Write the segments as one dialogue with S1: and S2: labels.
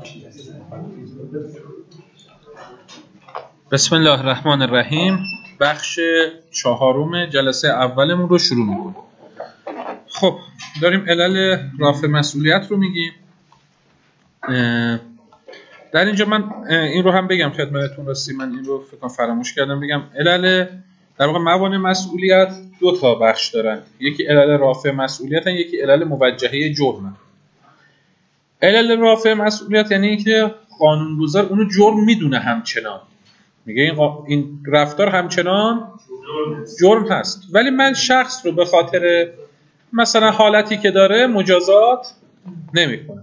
S1: بسم الله الرحمن الرحیم. بخش 4 جلسه اولمون رو شروع میکنیم. خب داریم علل رافع مسئولیت رو میگیم. در اینجا من این رو هم بگم خدمتتون، راستی من این رو فکر کنم فراموش کردم بگم. علل در واقع موانع مسئولیت 2 تا بخش دارن، یکی علل رافع مسئولیت، یکی علل موجهه جرم. علل رافع مسئولیت یعنی اینکه قانونگذار اونو جرم میدونه، همچنان میگه این رفتار همچنان جرم هست، ولی من شخص رو به خاطر مثلا حالتی که داره مجازات نمیکنم.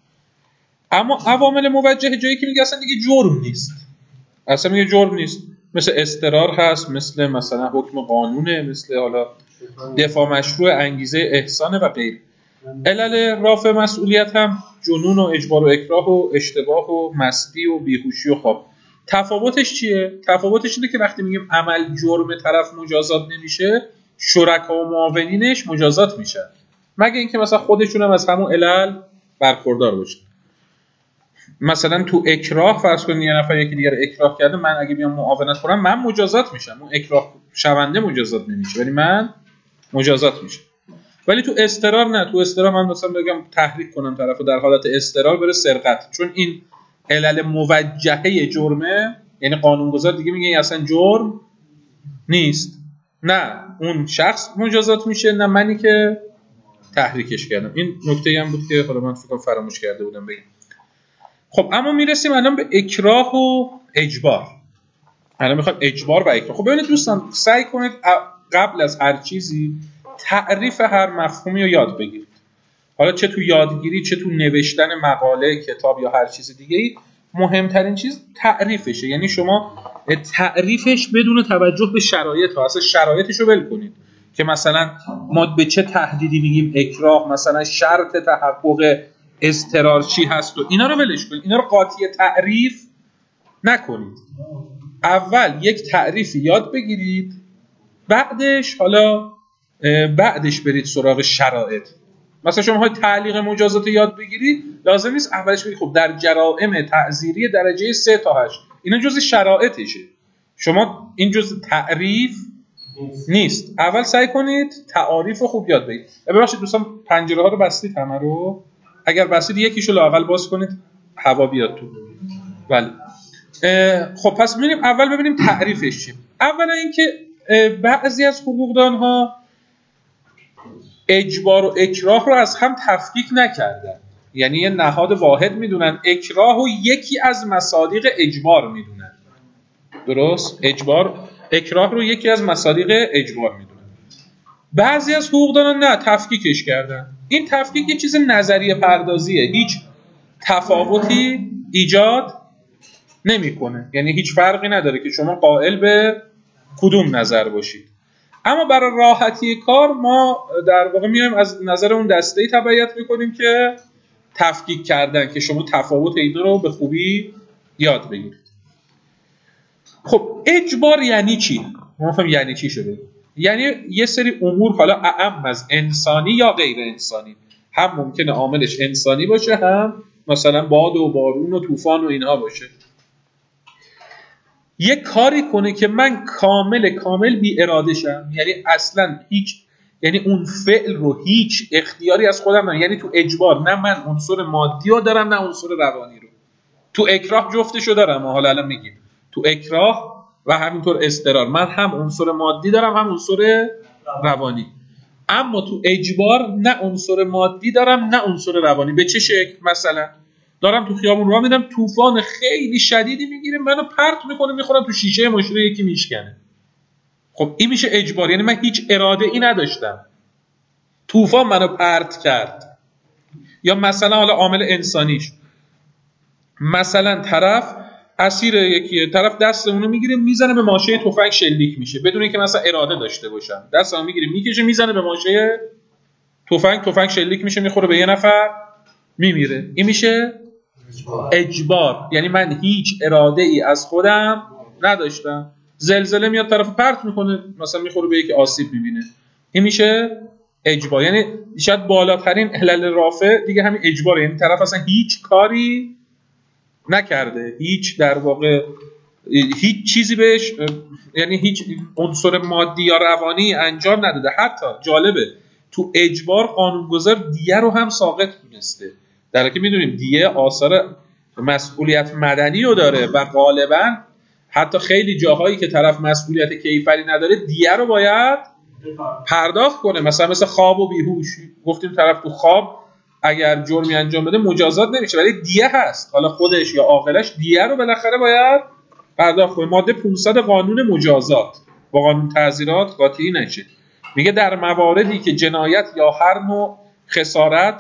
S1: اما عوامل موجهه جایی که میگه اصلا دیگه جرم نیست، اصلا میگه جرم نیست، مثل اضطرار هست، مثلا حکم قانونه، مثل حالا دفاع مشروع، انگیزه احسان و غیره. علل رافع مسئولیت هم جنون و اجبار و اکراه و اشتباه و مستی و بیهوشی و خواب. تفاوتش چیه؟ تفاوتش اینه که وقتی میگیم عمل جرم طرف مجازات نمیشه، شرکا و معاونینش مجازات میشن، مگه اینکه مثلا خودشون هم از همون علل برخوردار باشن. مثلا تو اکراه فرض کنید یه نفر یکی دیگر اکراه کرده، من اگه بیام معاونت کنم من مجازات میشم، اون اکراه شونده مجازات نمیشه ولی من مجازات میشم. ولی تو اضطرار نه، تو اضطرار من مثلا بگم تحریک کنم طرفو در حالت اضطرار بره سرقت، چون این علل موجهه جرمه، یعنی قانونگذار دیگه میگه این اصلا جرم نیست، نه اون شخص مجازات میشه نه منی که تحریکش کردم. این نکته هم بود که حالا من فکر فراموش کرده بودم بگم. خب اما میرسیم الان به اکراه و اجبار. الان میخوام اجبار و اکراه. خب ببینید دوستان، سعی کنید قبل از هر چیزی تعریف هر مفهومی رو یاد بگیرید. حالا چه تو یادگیری، چه تو نوشتن مقاله، کتاب یا هر چیز دیگه‌ای، مهمترین چیز تعریفشه. یعنی شما تعریفش بدون توجه به شرایط ها، اصلا شرایطش رو ول کنید که مثلا ما به چه تهدیدی میگیم اکراه، مثلا شرط تحقق اضطرار چی هست و اینا رو ولش کنید، اینا رو قاطی تعریف نکنید. اول یک تعریفی یاد بگیرید، بعدش برید سراغ شرایط. مثلا شما های تعلیق مجازات یاد بگیرید، لازم نیست اولش بگید خب در جرائم تعزیری درجه 3 تا 8 اینا جزء شرایطشه. شما این جزء تعریف نیست. اول سعی کنید تعاریف رو خوب یاد بگیرید. ببخشید دوستان، پنجره ها رو بستید همه رو؟ اگر بستید یکیشو لااقل باز کنید هوا بیاد تو. بله. خب پس ببینیم اول ببینیم تعریفش چیه. اولا اینکه بعضی از حقوقدان‌ها اجبار و اکراه رو از هم تفکیک نکردن، یعنی یه نهاد واحد میدونن، اکراه و یکی از مصادیق اجبار میدونن. درست؟ اکراه رو یکی از مصادیق اجبار میدونن. بعضی از حقوقدانان نه، تفکیکش کردن. این تفکیک یه چیز نظریه پردازیه، هیچ تفاوتی ایجاد نمیکنه، یعنی هیچ فرقی نداره که شما قائل به کدوم نظر باشید. اما برای راحتی کار ما در واقع میایم از نظر اون دسته‌ای تبعیت میکنیم که تفکیک کردن، که شما تفاوت اینا رو به خوبی یاد بگیرید. خب اجبار یعنی چی؟ ما فهم یعنی چی شده؟ یعنی یه سری امور، حالا اعم از انسانی یا غیر انسانی، هم ممکنه عاملش انسانی باشه، هم مثلا باد و بارون و طوفان و اینها باشه، یه کاری کنه که من کامل بی اراده شم، یعنی اصلا هیچ، یعنی اون فعل رو هیچ اختیاری از خودم ندارم. یعنی تو اجبار نه من عنصر مادی رو دارم نه عنصر روانی رو، تو اکراه جفتشو دارم. حالا الان میگیم تو اکراه و همینطور اضطرار من هم عنصر مادی دارم هم عنصر روانی. اما تو اجبار نه عنصر مادی دارم نه عنصر روانی. به چه شکل؟ مثلا دارم تو خیابون راه میرم، طوفان خیلی شدیدی میگیره منو پرت میکنه، میخورم تو شیشه ماشین یکی میشکنه. خب این میشه اجبار، یعنی من هیچ اراده ای نداشتم، طوفان منو پرت کرد. یا مثلا حالا عامل انسانیش، مثلا طرف اسیر یکیه، طرف دست اونو میگیره میزنه به ماشه تفنگ، شلیک میشه بدون اینکه مثلا اراده داشته باشم، دست اونو میگیره میکشه میزنه به ماشه تفنگ شلیک میشه، میخوره به یه نفر میمیره. این میشه اجبار، یعنی من هیچ اراده ای از خودم نداشتم. زلزله میاد طرفو پرت میکنه، مثلا میخوره به یکی آسیب میبینه، این میشه اجبار. یعنی شاید بالاترین علل رافع دیگه همین اجباره، یعنی طرف اصلا هیچ کاری نکرده، هیچ در واقع هیچ چیزی بهش، یعنی هیچ عنصر مادی یا روانی انجام نداده. حتی جالبه تو اجبار قانونگذار دیه رو هم ساقط دونسته، در حالی که میدونیم دیه آثار مسئولیت مدنی رو داره و غالبا حتی خیلی جاهایی که طرف مسئولیت کیفری نداره دیه رو باید پرداخت کنه، مثل خواب و بیهوش. گفتیم طرف تو خواب اگر جرمی انجام بده مجازات نمیشه، ولی دیه هست، حالا خودش یا عاقلش دیه رو بالاخره باید پرداخت کنه. ماده 500 قانون مجازات با قانون تعزیرات قاطی نشه، میگه در مواردی که جنایت یا هر نوع خسارت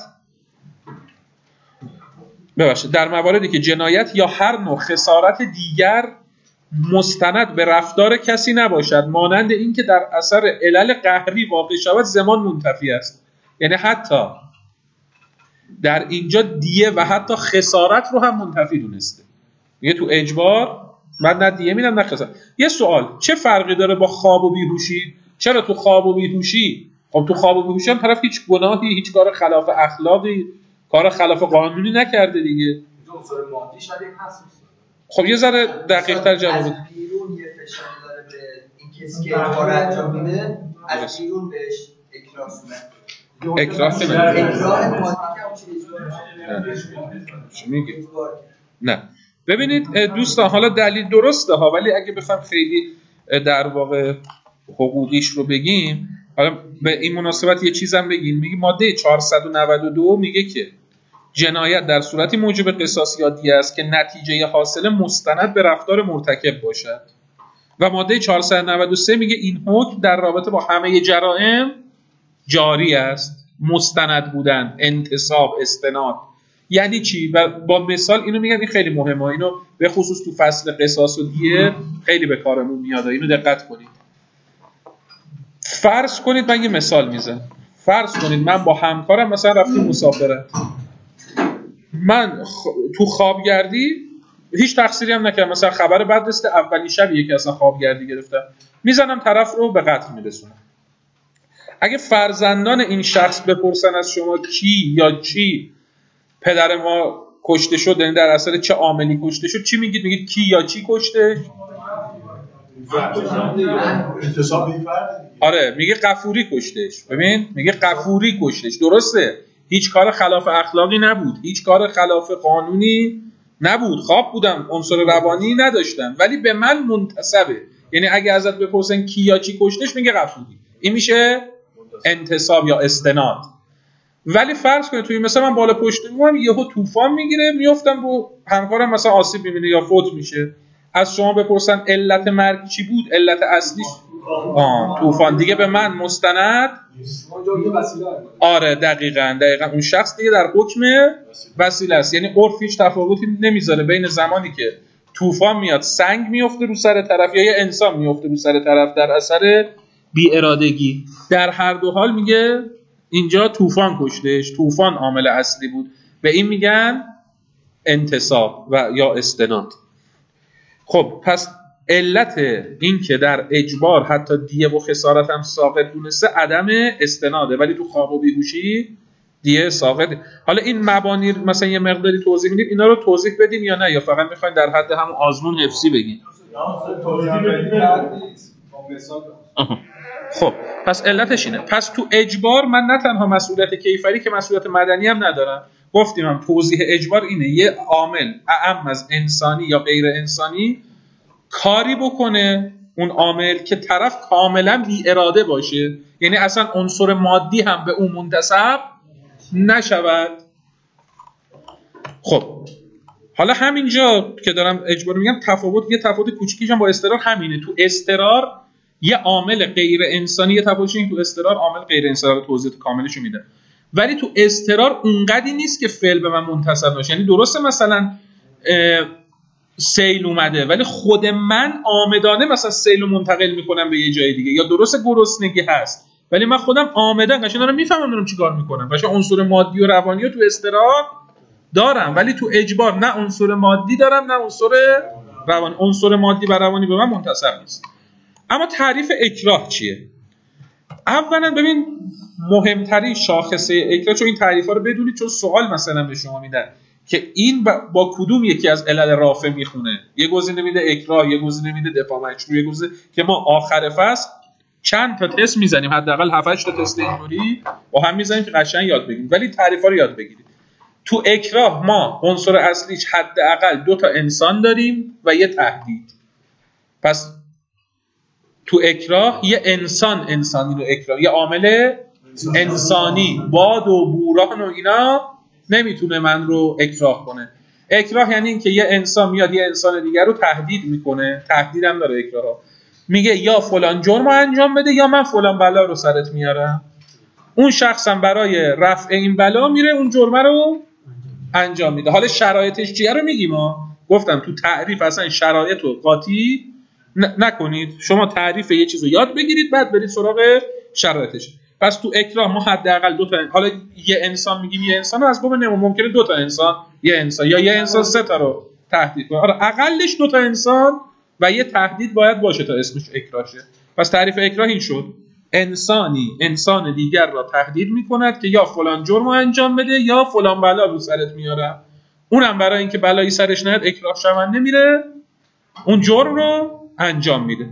S1: در مواردی که جنایت یا هر نوع خسارت دیگر مستند به رفتار کسی نباشد، مانند این که در اثر علل قهری واقع شود، زمان منتفی است. یعنی حتی در اینجا دیه و حتی خسارت رو هم منتفی دونسته. میگه تو اجبار من نه دیه میدم نه خسارت. یه سوال، چه فرقی داره با خواب و بیهوشی؟ چرا تو خواب و بیهوشی، خب تو خواب و بیهوشی هم طرف هیچ گناهی، هیچ کار خلاف اخلاقی، کار خلاف قانونی نکرده دیگه.
S2: عنصر مادی شاید هست.
S1: خب یه ذره دقیق‌تر جواب بده.
S3: از بیرون یه فشار داره به این کسی که کار انجام میده، از بیرون بهش اکراه میده.
S1: اکراه که
S3: اکراه مادی که
S1: چی میگه؟ نه ببینید دوستان، حالا دلیل درسته ها، ولی اگه بخوام خیلی در واقع حقوقیش رو بگیم، حالا به این مناسبت یه چیزم بگیم. میگه ماده 492 میگه که جنایت در صورتی موجب قصاص یا دیه است که نتیجه حاصل مستند به رفتار مرتکب باشد، و ماده 493 میگه این حکم در رابطه با همه جرائم جاری است. مستند بودن، انتصاب، استناد یعنی چی؟ و با مثال اینو میگم، این خیلی مهمه، اینو به خصوص تو فصل قصاص و دیه خیلی به کارمون میاد، اینو دقت کنید. فرض کنید من یه مثال میزنم، فرض کنید من با همکارم مثلا رفتیم مسافرت، من تو خوابگردی هیچ تقصیری هم نکردم، مثلا خبر بد رسیده، اولی شبیه که اصلا خوابگردی گرفتم، میزنم طرف رو به قتل میرسونم. اگه فرزندان این شخص بپرسن از شما کی یا چی پدر ما کشته شد، یعنی در اثر چه عاملی کشته شد، چی میگید؟ میگید کی یا چی کشته؟ آره میگه غفوری کشتش. ببین میگه غفوری کشتش، درسته، هیچ کار خلاف اخلاقی نبود، هیچ کار خلاف قانونی نبود، خواب بودم، عنصر روانی نداشتم، ولی به من منتسبه. یعنی اگه ازت بپرسن کی یا چی کشتش، میگه غفوری، این میشه انتصاب یا استناد. ولی فرض کنید توی مثلا من بالا پشت میام، یهو طوفان میگیره، میافتم رو همکارم، مثلا آسیب میبینه یا فوت میشه، از شما بپرسن علت مرگ چی بود، علت اصلیش طوفان، دیگه به من مستند. آره دقیقاً اون شخص دیگه در حکم وسیله است. یعنی عرف هیچ تفاوتی نمیذاره بین زمانی که طوفان میاد سنگ میفته رو سر طرف یا یه انسان میفته رو سر طرف در اثر بی ارادگی، در هر دو حال میگه اینجا طوفان کشتش، طوفان عامل اصلی بود، به این میگن انتصاب و یا استناد. خب پس علت این که در اجبار حتی دیه و خسارت هم ساقط دونسته عدم استناده، ولی تو خواب و بیهوشی دیه ساقط. حالا این مبانی مثلا یه مقداری توضیح میدیم، اینا رو توضیح بدیم یا نه، یا فقط میخواین در حد همون آزمون حفظی بگین؟ خب پس علتش اینه. پس تو اجبار من نه تنها مسئولیت کیفری که مسئولیت مدنی هم ندارم، گفتیم هم توضیح اجبار اینه یه عامل اعم از انسانی یا غیر انسانی کاری بکنه، اون عامل که طرف کاملا بی اراده باشه، یعنی اصلا عنصر مادی هم به اون منتسب نشود. خب حالا همینجا که دارم اجبار میگم، یه تفاوت کوچیکیش هم با اضطرار همینه. تو اضطرار یه عامل غیر انسانی، یه تفاوتش این تو اضطرار عامل غیر انسانی، توضیح کاملشو میده، ولی تو اضطرار اونقدی نیست که فعل به من منتسب باشه. یعنی درسته مثلا سیل اومده، ولی خود من آمدانه مثلا سیل رو منتقل میکنم به یه جای دیگه، یا درسته گرسنگی هست ولی من خودم آمدن قشنگ دارم میفهمم دارم چیکار میکنم، قشنگ عنصر مادی و روانی رو تو اضطرار دارم، ولی تو اجبار نه عنصر مادی دارم نه عنصر روانی. عنصر مادی و روانی به من منتسب نیست. اما تعریف اکراه چیه؟ اولا ببین مهمترین شاخصه اکراه، چون این تعریفا رو بدونید، چون سوال مثلا به شما میدن که این با کدوم یکی از علل رافع میخونه. یه گزینه میده اکراه، یه گزینه میده دفاع مشروع، یه گزینه که ما آخر فصل چند تا تست میزنیم، حداقل 7-8 تا تست اینجوری با هم میزنیم که قشنگ یاد بگیریم. ولی تعریفا رو یاد بگیرید. تو اکراه ما عنصر اصلیش حداقل 2 تا انسان داریم و یه تهدید. پس تو اکراه یه انسانی رو اکراه، یه عامل انسانی، باد و بوران و اینا نمیتونه من رو اکراه کنه. اکراه یعنی این که یه انسان میاد یه انسان دیگر رو تهدید میکنه. تهدید هم داره اکراه. میگه یا فلان جرم انجام بده یا من فلان بلا رو سرت میارم. اون شخصم برای رفع این بلا میره اون جرم رو انجام میده. حالا شرایطش چیه رو میگیم. ما گفتم تو تعریف اصلا شرایط رو قاطی نکنید. شما تعریف یه چیز رو یاد بگیرید بعد برید سراغ شرایطش. پس تو اکراه ما حداقل 2 تا حالا یه انسان میگیم، یه انسان از باب نمو ممکنه 2 تا انسان، یه انسان یا یه انسان 3 تا رو تهدید کنه. آره اقلش 2 تا انسان و یه تهدید باید باشه تا اسمش اکراه شه. پس تعریف اکراه این شد: انسانی انسان دیگر را تهدید میکند که یا فلان جرم انجام بده یا فلان بلا رو سرت میاره. اونم برای اینکه بلایی سرش نیاد اکراه شونده میره اون جرم رو انجام میده.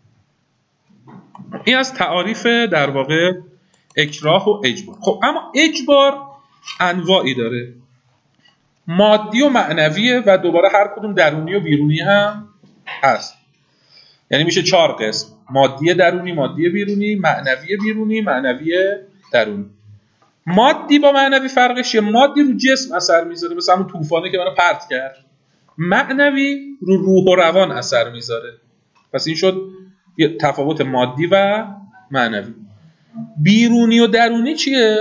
S1: این از تعاریف در واقع اکراه و اجبار. خب اما اجبار انواعی داره، مادی و معنویه و دوباره هر کدوم درونی و بیرونی هم هست. یعنی میشه 4 قسم: مادی درونی، مادی بیرونی، معنوی بیرونی، معنوی درونی. مادی با معنوی فرقش چیه؟ مادی رو جسم اثر میذاره، مثلا همون طوفانه که منو پرت کرد. معنوی رو روح و روان اثر میذاره. پس این شد یه تفاوت مادی و معنوی. بیرونی و درونی چیه؟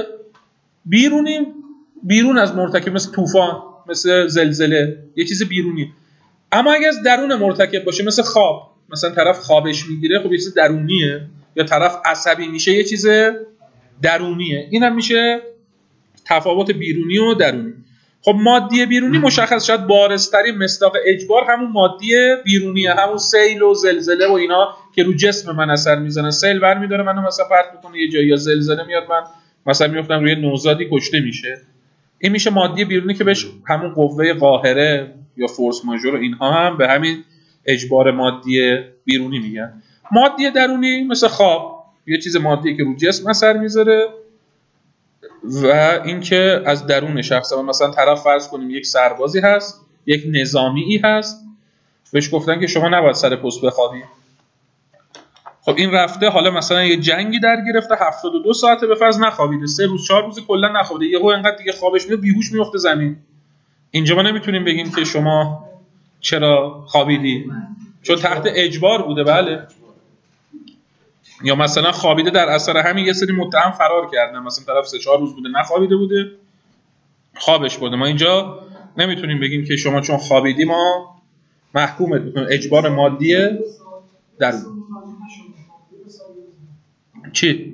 S1: بیرون از مرتکب، مثل طوفان، مثل زلزله، یه چیز بیرونی. اما اگه از درون مرتکب باشه، مثل خواب، مثلا طرف خوابش میگیره، خب یه چیز درونیه. یا طرف عصبی میشه، یه چیز درونیه. اینم میشه تفاوت بیرونی و درونی. خب مادی بیرونی مشخص شد بارزترین مصداق اجبار همون مادی بیرونیه، همون سیل و زلزله و اینا که رو جسم من اثر میزنه. سیل برمی‌داره منو مثلا پرت میکنه یه جایی، یا زلزله میاد من مثلا میافتم روی نوزادی کشته میشه. این میشه مادی بیرونی که بهش همون قوه قاهره یا فورس ماژور و اینها هم به همین اجبار مادی بیرونی میگن. مادی درونی مثل خواب، یه چیز مادی که رو جسم اثر میذاره و اینکه از درون شخص. مثلا طرف فرض کنیم یک سربازی هست، یک نظامی هست، بهش گفتن که شما نباید سر پست بخوابی. خب این رفته حالا مثلا یه جنگی در گرفته، 72 ساعته به فرض نخوابیده، 3 روز 4 روز کلا نخوابیده، یهو انقدر دیگه خوابش میاد بیهوش میفته زمین. اینجا ما نمیتونیم بگیم که شما چرا خوابیدی، چون تحت اجبار بوده. بله. یا مثلا خوابیده در اثر همین یه سری متهم فرار کردن، مثلا طرف 3-4 روز بوده نخوابیده بوده، خوابش برده. ما اینجا نمیتونیم بگیم که شما چون خوابیدی ما محکومت میکنیم. اجبار مادیه در چی؟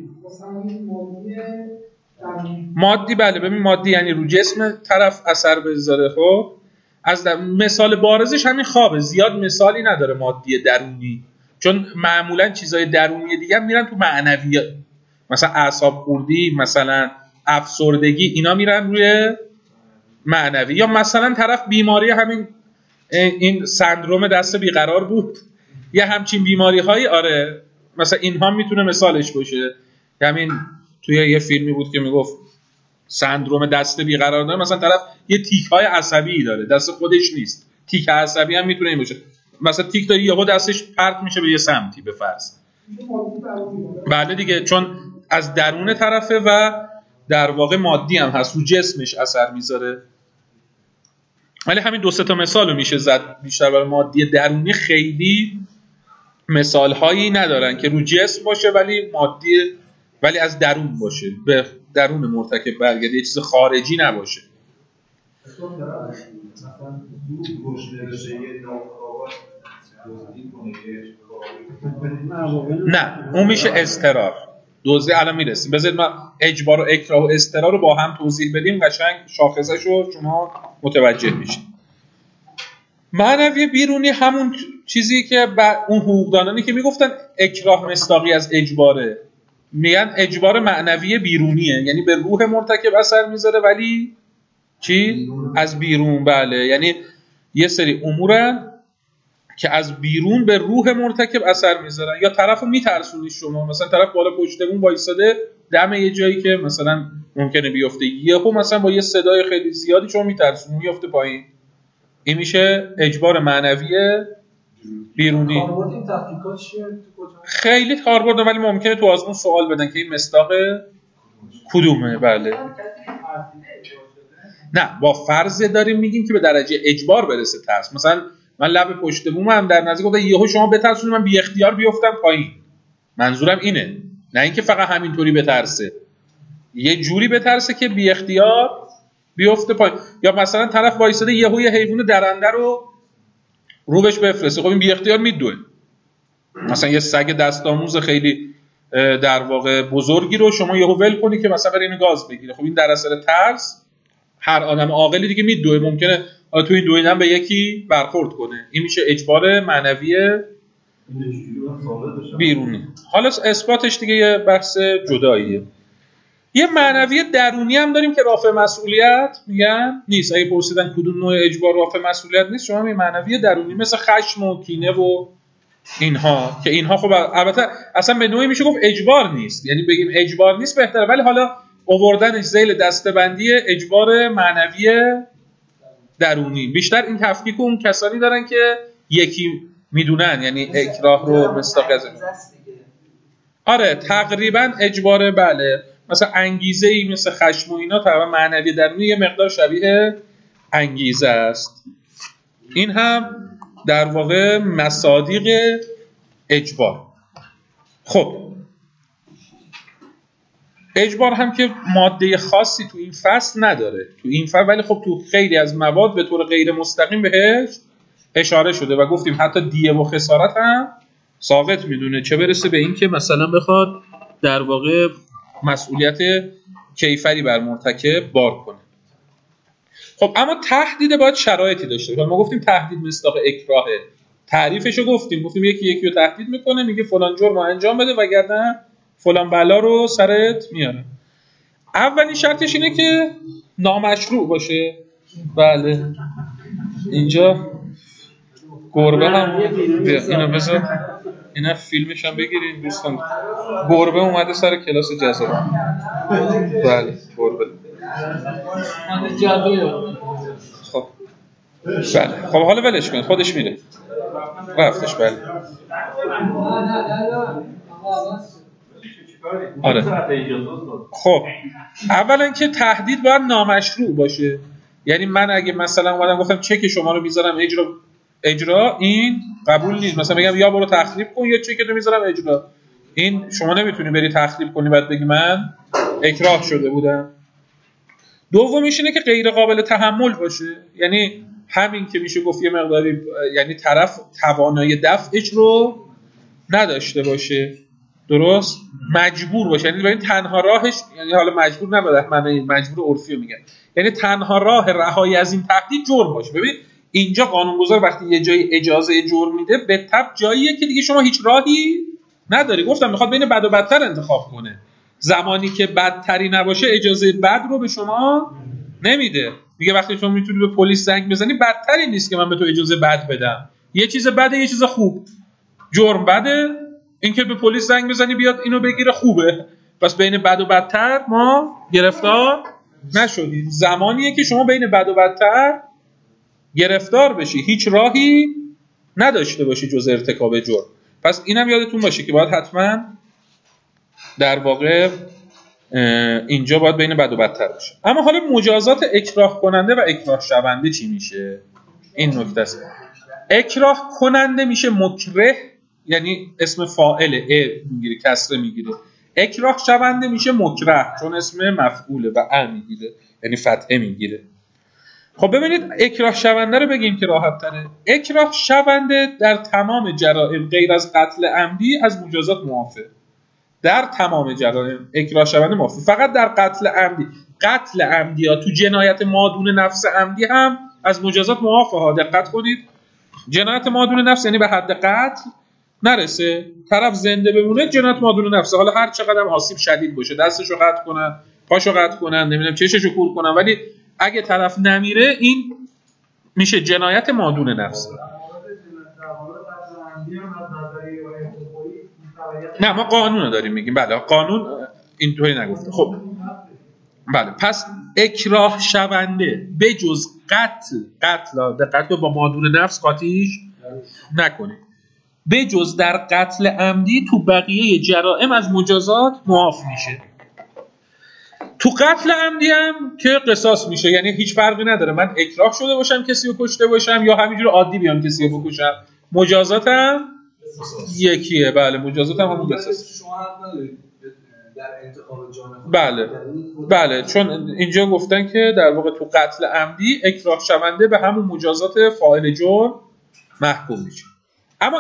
S1: مادی. بله ببین مادی یعنی رو جسم طرف اثر بذاره. خب از مثال بارزش همین خوابه. زیاد مثالی نداره مادی درونی، چون معمولا چیزای درونی دیگه میرن تو معنویات، مثلا اعصاب خوردی، مثلا افسردگی، اینا میرن روی معنوی. یا مثلا طرف بیماری همین این سندروم دست بیقرار بود یا همچین بیماری هایی. آره مثلا اینها میتونه مثالش باشه. همین توی یه فیلمی بود که میگفت سندروم دست بیقرار داره، مثلا طرف یه تیک های عصبی داره، دست خودش نیست، تیک عصبی هم میتونه این باشه. مثلا تیک داری یهو دستش پرت میشه به یه سمتی به فرض. بله دیگه، چون از درون طرفه و در واقع مادی هم هست، رو جسمش اثر میذاره. ولی همین 2-3 تا مثالو میشه زد. بیشتر برای مادی درونی خیلی مثال هایی ندارن که رو جسم باشه ولی مادی، ولی از درون باشه، به درون مرتکب برگرده، یه چیز خارجی نباشه. نه اون میشه اضطرار. دوزی الان میرسیم. بذارید ما اجبار و اکراه و اضطرار رو با هم توضیح بدیم، قشنگ شاخصه‌شو شما متوجه میشید. معنوی بیرونی همون چیزی که اون حقوقدانانی که میگفتن اکراه مصداقی از اجباره، میگن اجبار معنوی بیرونیه، یعنی به روح مرتکب اثر میذاره ولی چی؟ از بیرون. بله، یعنی یه سری امورن که از بیرون به روح مرتکب اثر میذارن، یا طرفو میترسونی شما. مثلا طرف بالا پشت بوم وایساده دم یه جایی که مثلا ممکنه بیفته، یهو مثلا با یه صدای خیلی زیادی شما میترسونی میفته پایین. این میشه اجبار معنوی بیرونی.
S2: کاربرد این تفکیکات چیه؟
S1: خیلی کاربرد، ولی ممکنه تو آزمون سوال بدن که این مصداق کدومه. بله، نه با فرض داریم میگیم که به درجه اجبار برسه ترس. مثلا من لب پشت بومم در نزدیک گفتم یهو شما بترسونید من بی اختیار بیفتم پایین. منظورم اینه، نه اینکه فقط همینطوری بترسه، یه جوری بترسه که بی اختیار بیفته پایین. یا مثلا طرف وایساده یهو یه حیوان درنده رو بهش بفرسته، خب این بی اختیار میدوه. مثلا یه سگ دستآموز خیلی در واقع بزرگی رو شما یهو ول کنی که مثلا برای این گاز بگیره، خب این در اثر ترس هر آدم عاقلی دیگه میدوه، ممکنه تو این دویدن به یکی برخورد کنه. این میشه اجبار معنوی بیرونی. حالا اثباتش دیگه یه بحث جداییه. یه معنوی درونی هم داریم که رافع مسئولیت میگن نیست. اگه پرسیدن کدوم نوع اجبار رافع مسئولیت نیست، شما یه معنوی درونی مثل خشم و کینه و اینها، که اینها خب البته اصلا به نوعی میشه گفت اجبار نیست، یعنی بگیم اجبار نیست بهتره، ولی حالا آوردنش ذیل دسته‌بندی اجبار معنوی درونی. بیشتر این تفکیک اون کسانی دارن که یکی میدونن، یعنی اکراه رو مصداق از آره تقریبا اجباره. بله، مثلا انگیزه‌ای مثل خشم و اینا تقریبا معنوی درونی یه مقدار شبیه انگیزه است. این هم در واقع مصادیق اجبار. خب اجبار هم که ماده خاصی تو این فصل نداره، تو این فصل، ولی خب تو خیلی از مواد به طور غیر مستقیم بهش اشاره شده و گفتیم حتی دیه و خسارت هم ساقط میدونه، چه برسه به این که مثلا بخواد در واقع مسئولیت کیفری بر مرتکب بار کنه. خب اما تهدید باید شرایطی داشته باشه. ما گفتیم تهدید مصداق اکراهه، تعریفشو گفتیم یکی رو تهدید میکنه، میگه فلان جرم رو انجام بده وگرنه فلان بلا رو سرت میاره. اولین شرطش اینه که نامشروع باشه. بله، اینجا گربه هم اینو بذار، اینا فیلمش هم بگیرین دوستان. گربه اومده سر کلاس جزا. بله گربه. خب بله، خب حالا ولش کن، خودش میره رفتش. بله آره. خب اولا که تهدید باید نامشروع باشه، یعنی من اگه مثلا اومدم گفتم چک شما رو میذارم اجرا، این قبول نیست. مثلا بگم یا برو تخریب کن یا چک رو میذارم اجرا، این شما نمیتونی بری تخریب کنی بعد بگی من اکراه شده بودم. دومیش اینه که غیر قابل تحمل باشه، یعنی همین که میشه گفت یه مقداری، یعنی طرف توانایی دفعش رو نداشته باشه، درست؟ مجبور باشه، یعنی ببین تنها راهش، یعنی حالا مجبور نباشه، معنی مجبور عرفی رو میگن، یعنی تنها راه رهایی از این تهدید جرم باشه. ببین اینجا قانونگذار وقتی یه جایی اجازه جرم میده، به تبع جاییه که دیگه شما هیچ راهی نداری. گفتم میخواد بین بد و بدتر انتخاب کنه، زمانی که بدتری نباشه اجازه بد رو به شما نمیده. میگه وقتی شما میتونی به پلیس زنگ بزنی، بدتری نیست که من به تو اجازه بد بدم. یه چیز بده یه چیز خوب، جرم بده، اینکه به پلیس زنگ بزنی بیاد اینو بگیره خوبه. پس بین بد و بدتر ما گرفتار نشدیم. زمانیه که شما بین بد و بدتر گرفتار بشی، هیچ راهی نداشته باشی جز ارتکاب جرم. پس اینم یادتون باشه که باید حتما در واقع اینجا باید بین بد و بدتر باشه. اما حالا مجازات اکراه کننده و اکراه شونده چی میشه؟ این نکته است. اکراه کننده میشه مکره، یعنی اسم فاعل میگیره، کسره میگیره. اکراه شونده میشه مکره، چون اسم مفعوله و میگیره، یعنی فتحه میگیره. خب ببینید اکراه شونده رو بگیم که راحت تره. اکراه شونده در تمام جرائم غیر از قتل عمدی از مجازات معافه. در تمام جرائم اکراه شونده معافه، فقط در قتل عمدی ها، تو جنایت مادون نفس عمدی هم از مجازات معافه ها. دقت کنید، جنایت مادون نفس یعنی به حد قتل نرسه، طرف زنده بمونه، جنایت مادون نفسه. حالا هر چقدر آسیب شدید باشه، دستشو قطع کنن، پاشو قطع کنن، نمیدونم چششو کور کنن، ولی اگه طرف نمیره این میشه جنایت مادون نفس. نه ما قانون رو داریم میگیم. بله قانون اینطوری نگفته. خب بله پس اکراه شونده به جز قتل با مادون نفس قاطیش نکنه، به جز در قتل عمدی تو بقیه جرائم از مجازات معاف میشه. تو قتل عمدی هم که قصاص میشه، یعنی هیچ فرقی نداره من اکراه شده باشم کسی رو کشته باشم یا همینجور عادی بیام کسی رو بکشم، مجازاتم یکیه. بله مجازاتم همون قصاص.
S2: شما حق ندارید در انتخاب جان.
S1: بله چون اینجا گفتن که در واقع تو قتل عمدی اکراه شونده به همون مجازات فاعل جرم محکوم میشه. اما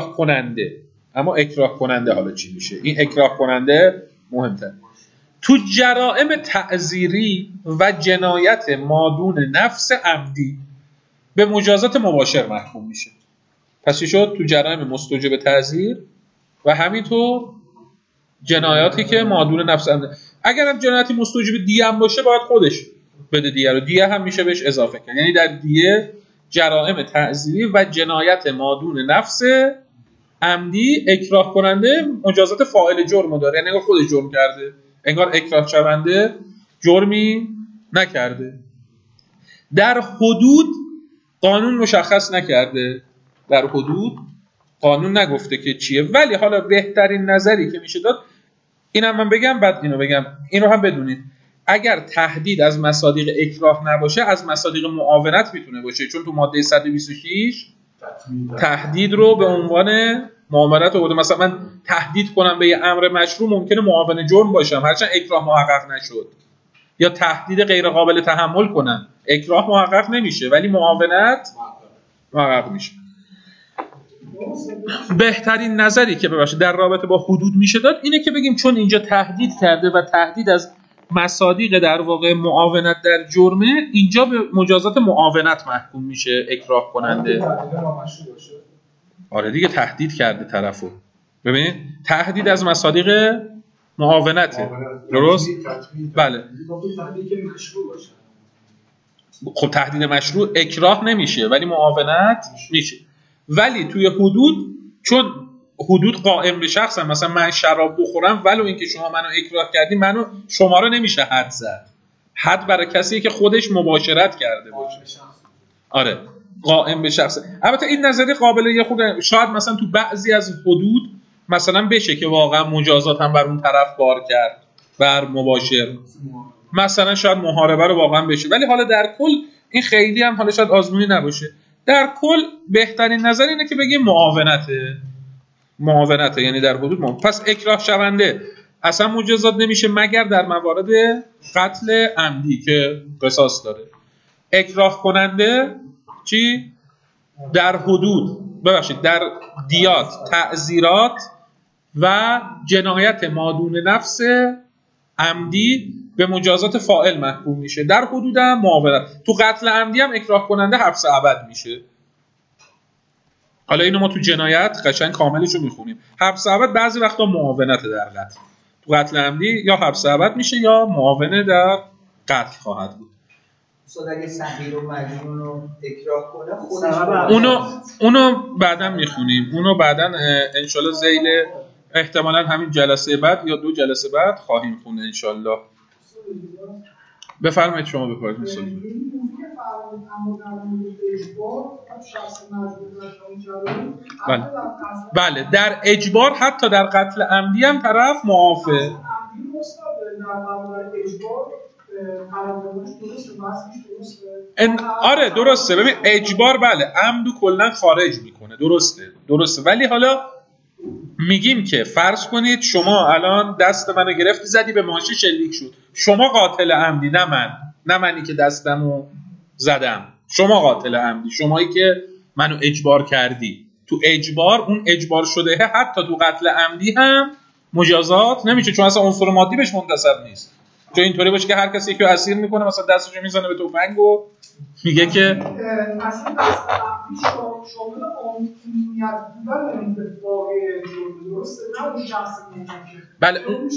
S1: اکراه کننده حالا چی میشه؟ این اکراه کننده مهمتر. تو جرائم تعزیری و جنایت مادون نفس عمدی به مجازات مباشر محکوم میشه. پس چی شد؟ تو جرائم مستوجب تعزیر و همینطور جنایاتی که مادون نفس عمدی. اگر هم جنایتی مستوجب دیه هم باشه باید خودش بده دیه رو، دیه هم میشه بهش اضافه کرد. یعنی در دیه جرائم تعزیری و جنایت مادون نفس عمدی اکراه کننده مجازات فاعل جرم داره، یعنی خودش جرم کرده، انگار اکراه شونده جرمی نکرده. در حدود قانون مشخص نکرده، در حدود قانون نگفته که چیه، ولی حالا بهترین نظری که میشه داد اینم من بگم بعد اینو بگم، اینو هم بدونید اگر تهدید از مصادیق اکراه نباشه از مصادیق معاونت میتونه باشه، چون تو ماده 126 تهدید رو به عنوان معاملت آورده. مثلا من تهدید کنم به یه امر مشروع ممکنه معاون جرم باشم هرچند اکراه محقق نشد، یا تهدید غیر قابل تحمل کنم اکراه محقق نمیشه ولی معاونت محقق میشه. بهترین نظری که بباشه در رابطه با حدود میشه داد اینه که بگیم چون اینجا تهدید کرده و تهدید از مصادیق در واقع معاونت در جرمه، اینجا به مجازات معاونت محکوم میشه اکراه کننده. آره دیگه تهدید کرده طرفو. ببینید تهدید از مصادیق معاونته، درست؟ بله. خب تهدید مشروع اکراه نمیشه ولی معاونت میشه. ولی توی حدود چون حدود قائم به شخص هم، مثلا من شراب بخورم ولو اینکه شما منو اکراه کردی شما رو نمیشه حد زد. حد برای کسی که خودش مباشرت کرده باشه. آره قائم به شخص. البته این نظری قابل یه خود شاید مثلا تو بعضی از حدود مثلا بشه که واقعا مجازات هم بر اون طرف بار کرد بر مباشر، مثلا شاید محاربه رو واقعا بشه، ولی حالا در کل این خیلی هم حالا شاید آزمونی نباشه. در کل بهترین نظر اینه که بگیم معاونته یعنی در حدود پس اکراه شونده اصلا مجازات نمیشه مگر در موارد قتل عمدی که قصاص داره. اکراه کننده چی؟ در حدود در دیات، تعزیرات و جنایت مادون نفس عمدی به مجازات فاعل محکوم میشه. در حدود هم معاونت. تو قتل عمدی هم اکراه کننده حبس ابد میشه. حالا اینو ما تو جنایت قشنگ کاملش رو میخونیم. حبس ابد بعضی وقتا معاونت در قتل. تو قتل عمدی یا حبس ابد میشه یا معاونه در قتل خواهد بود.
S3: استاد اگه سحیر و مجنون رو اکراه کنه خودش
S1: اونو بعداً میخونیم. اونو بعداً انشالله ذیل احتمالاً همین جلسه بعد یا 2 جلسه بعد خواهیم خوند انشالله. بفرمایید شما بپرسید مثلا. بله در اجبار حتی در قتل عمدی هم طرف معافه. آره درسته. ببین اجبار بله عمدو کلا خارج میکنه، درسته ولی حالا میگیم که فرض کنید شما الان دست منو گرفتی زدی به ماشه شلیک شد، شما قاتل عمدی نه منی که دستمو زدم، شما قاتل عمدی، شمایی که منو اجبار کردی. تو اجبار اون اجبار شده حتی تو قتل عمدی هم مجازات نمیشه چون اصلا عنصر مادی بهش منتسب نیست. چون اینطوری باشه که هر کسی که اسیر میکنه مثلا دستشو میزنه به تفنگ و میگه که
S4: اصلا دست شامل عمومیت بودن انتفاع جرم درسته، نه اون شخص مرتکب.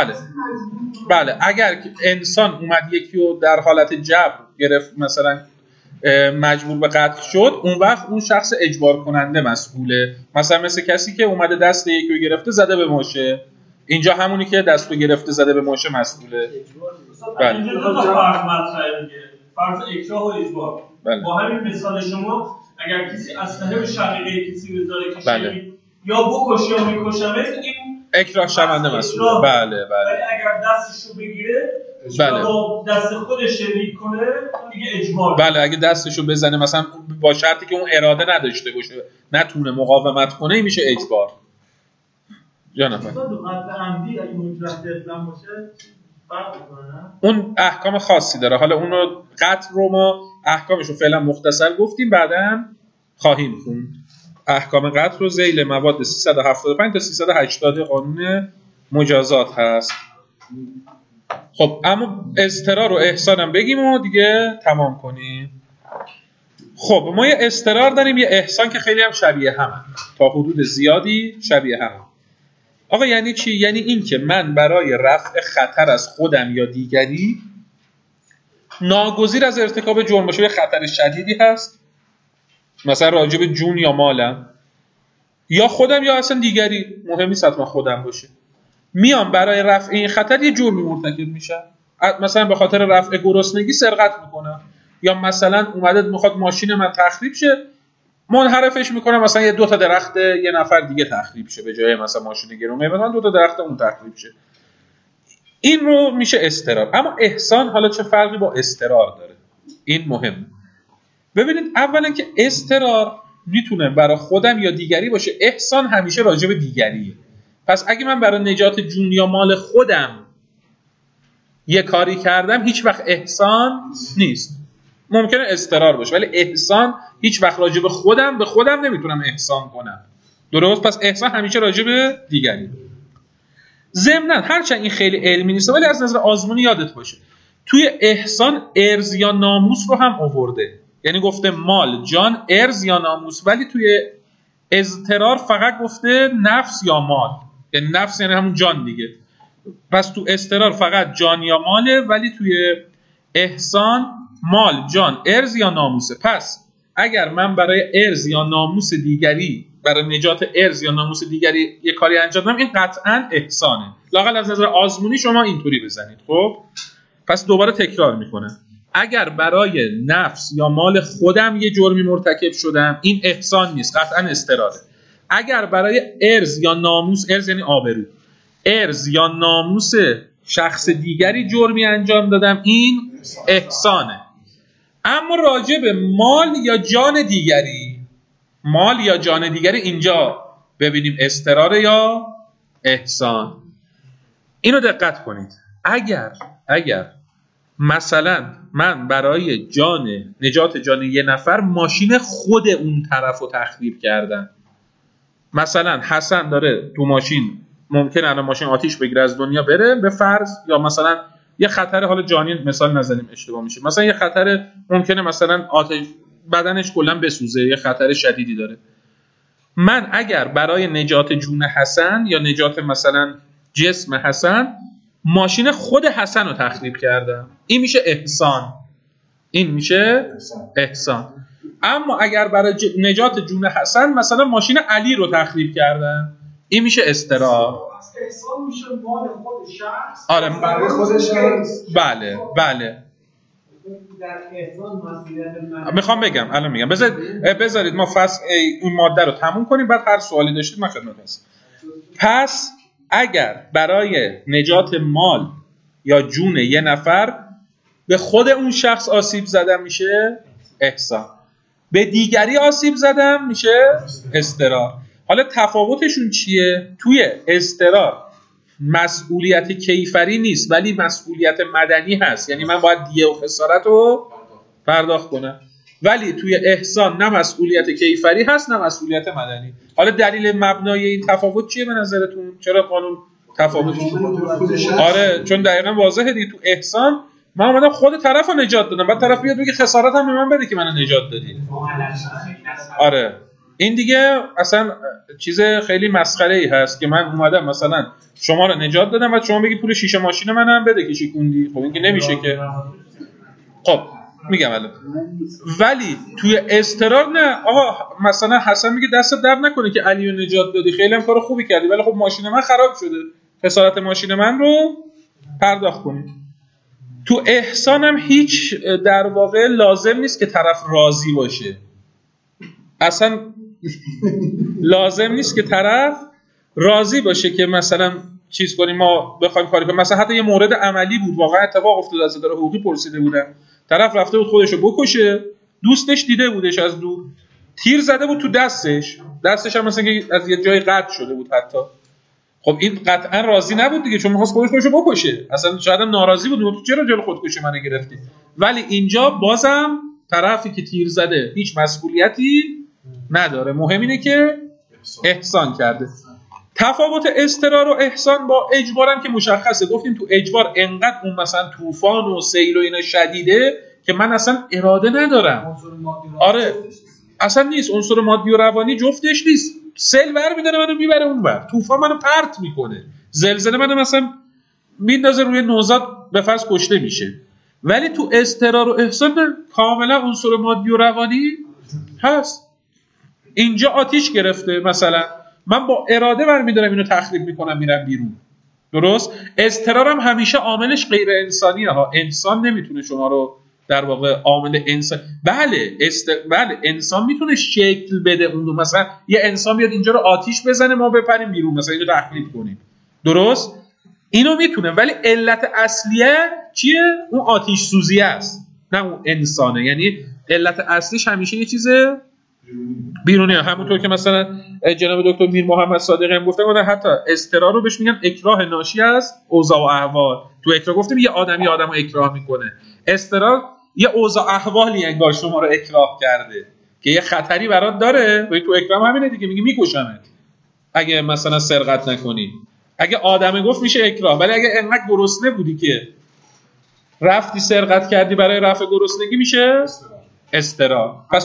S1: بله اگر انسان اومد یکی رو در حالت جبر گرفت، مثلا مجبور به قتل شد، اون وقت اون شخص اجبار کننده مسئوله. مثلا مثل کسی که اومده دست یکی رو گرفته زده به ماشه، اینجا همونی که دست رو گرفته زده به ماشه مسئوله.
S5: بله. اینجا دو تا فرض مطرحه دیگه، فرض اکراه و اجبار.
S1: بله.
S5: با همین مثال شما اگر کسی اسلحه به شقیقه کسی بذاره که
S1: بله.
S5: یا بکش یا میکشمت، این
S1: اکراه شونده مسئوله. بله.
S5: ولی اگر دستشو بگیره
S1: بله.
S5: با دست خودش شلیک کنه دیگه اجبار.
S1: بله اگه دستشو بزنه مثلا با شرطی که اون اراده نداشته باشه، نتونه مقاومت کنه، میشه اجبار. جانم
S5: عمدی اگه مجرد اسلام باشه فرق میکنه.
S1: اون احکام خاصی داره. حالا اونو قتل رو ما احکامشو فعلا مختصر گفتیم، بعداً خواهیم خوند. احکام قتل رو ذیل مواد 375 تا 380 قانون مجازات هست. خب اما اضطرار و احسان هم بگیم و دیگه تمام کنیم. خب ما یه اضطرار داریم، یه احسان که خیلی هم شبیه هم، تا حدود زیادی شبیه هم. آقا یعنی چی؟ یعنی این که من برای رفع خطر از خودم یا دیگری ناگزیر از ارتکاب جرم باشه، یه خطر شدیدی هست، مثلا راجع به جون یا مالم یا خودم یا اصلا دیگری، مهم نیست حتما خودم باشه، میام برای رفع این خطر یه جرمی مرتکب میشم. مثلا به خاطر رفع گرسنگی سرقت میکنم، یا مثلا اومده میخواد ماشین من تخریب شه، منحرفش میکنم، مثلا یه 2 تا درخت یه نفر دیگه تخریب شه به جای مثلا ماشین گرونه، مثلا 2 تا درخت اون تخریب شه. این رو میشه اضطرار. اما احسان حالا چه فرقی با اضطرار داره؟ این مهم. ببینید اولا که اضطرار میتونه برای خودم یا دیگری باشه، احسان همیشه راجع به دیگریه. پس اگه من برای نجات جون یا مال خودم یه کاری کردم، هیچ وقت احسان نیست. ممکنه اضطرار باشه ولی احسان هیچ وقت راجع به خودم نمیتونم احسان کنم. درست؟ پس احسان همیشه راجع به دیگری. ضمناً هرچند این خیلی علمی نیست ولی از نظر آزمونی یادت باشه توی احسان ارث یا ناموس رو هم آورده، یعنی گفته مال، جان، ارث یا ناموس، ولی توی اضطرار فقط گفته نفس یا مال، یعنی نفس یعنی همون جان دیگه. پس تو اضطرار فقط جان یا ماله، ولی توی احسان مال، جان، ارث یا ناموسه. پس اگر من برای ارث یا ناموس دیگری، برای نجات ارث یا ناموس دیگری یه کاری انجام بدم، این قطعاً احسانه. لااقل از نظر آزمونی شما اینطوری بزنید. خب پس دوباره تکرار میکنم، اگر برای نفس یا مال خودم یه جرمی مرتکب شدم، این احسان نیست، قطعاً اضطراره. اگر برای ارث یا ناموس، ارث یعنی آبرو، ارث یا ناموس شخص دیگری جرمی انجام دادم، این احسانه. اما راجع به مال یا جان دیگری، اینجا ببینیم اضطرار یا احسان. اینو دقت کنید. اگر مثلا من برای نجات جان یه نفر ماشین خود اون طرف رو تخریب کردم، مثلا حسن داره تو ماشین، ممکنه الان ماشین آتیش بگیره از دنیا بره به فرض، یا مثلا یه خطر، حالا جانی مثال نزنیم اشتباه میشه، مثلا یه خطر ممکنه مثلا آتش بدنش کلا بسوزه، یه خطر شدیدی داره. من اگر برای نجات جون حسن یا نجات مثلا جسم حسن ماشین خود حسن رو تخریب کردم، این میشه احسان. اما اگر برای نجات جون حسن مثلا ماشین علی رو تخریب کردم، این میشه اضطرار.
S4: احسان میشه مال خود شخص.
S1: آره
S2: برای خود شخص.
S1: بله.
S4: در احسان مسئولیت
S1: میخوام بگم، الان میگم، بذارید ما فصل این ماده رو تموم کنیم، بعد هر سوالی داشتید من خدمت هستم. پس اگر برای نجات مال یا جون یه نفر به خود اون شخص آسیب زدم میشه احسان، به دیگری آسیب زدم میشه اضطرار. حالا تفاوتشون چیه؟ توی اضطرار مسئولیت کیفری نیست ولی مسئولیت مدنی هست، یعنی من باید دیه و خسارت رو پرداخت کنم. ولی توی احسان نه مسئولیت کیفری هست نه مسئولیت مدنی. حالا دلیل مبنای این تفاوت چیه به نظرتون؟ چرا قانون تفاوت؟ آره چون دقیقاً واضحه دیگه. تو احسان من اومدم خود طرفو نجات دادم، بعد طرف بیاد بگه خسارت هم به من بده که منو نجات دادی. آره این دیگه اصلا چیز خیلی مسخره‌ای هست که من اومدم مثلا شما رو نجات دادم و شما بگی پول شیشه ماشین منم بده که شیکوندی. خب این که نمیشه که. خب میگم الان ولی توی اضطرار نه. آقا مثلا حسن میگه دست درد نکنه که علی رو نجات دادی، خیلی هم کار خوبی کردی، ولی خب ماشین من خراب شده، خسارت ماشین من رو پرداخت کنید. تو احسان هم هیچ در واقع لازم نیست که طرف راضی باشه، اصلا لازم نیست که طرف راضی باشه که مثلا چیز کنیم ما بخوایم کاری کنیم. مثلا حتی یه مورد عملی بود واقعا اتفاق افتاد، از اداره حقوقی پرسیده بودن، طرف رفته بود خودشو بکشه، دوستش دیده بودش از دور، تیر زده بود تو دستش هم مثلا که از یه جای قطع شده بود حتی. خب این قطعا راضی نبود دیگه، چون می‌خواست خودشو بکشه، اصلا شاید هم ناراضی بود تو چرا جلو خودکشی منو گرفتی. ولی اینجا بازم طرفی که تیر زده هیچ مسئولیتی نداره، مهم اینه که احسان کرده. تفاوت اضطرار و احسان با اجبارم که مشخصه، گفتیم تو اجبار انقدر اون مثلا طوفان و سیل و اینا شدیده که من اصلا اراده ندارم. آره اصلا نیست، عنصر مادی و روانی جفتش نیست. سیل برمی‌داره منو میبره اونور، طوفان منو پرت میکنه، زلزله منو مثلا میندازه روی نوزاد به فرض کشته میشه. ولی تو اضطرار و احسان کاملا عنصر مادی و روانی هست. اینجا آتیش گرفته مثلا، من با اراده برمی‌دارم اینو تخریب میکنم میرم بیرون. درست؟ اضطرارم همیشه عاملش غیر انسانیه ها، انسان نمیتونه شما رو در واقع عامل انسان. بله انسان میتونه شکل بده اون دو، مثلا یه انسان بیاد اینجا رو آتیش بزنه ما بپریم بیرون مثلا اینو تخریب کنیم، درست؟ اینو میتونه، ولی علت اصلیه چیه؟ اون آتیش سوزیه است نه اون انسانه. یعنی علت اصلیش همیشه یه چیز بیرونیه. همونطور که مثلا جناب دکتر میر محمد صادقی هم گفتن حتی اضطرار رو بهش میگن اکراه ناشی از اوضاع و احوال. تو اکراه گفتیم یه آدمی آدمو اکراه میکنه، اضطرار یه اوضاع احوالی انگار شما رو اکراه کرده که یه خطری برات داره و تو اکراه همینه دیگه، میگه میکشمت اگه مثلا سرقت نکنی. اگه آدمه گفت میشه اکراه، ولی اگه انقدر گرسنه بودی که رفتی سرقت کردی برای رفع گرسنگی میشه اضطرار. پس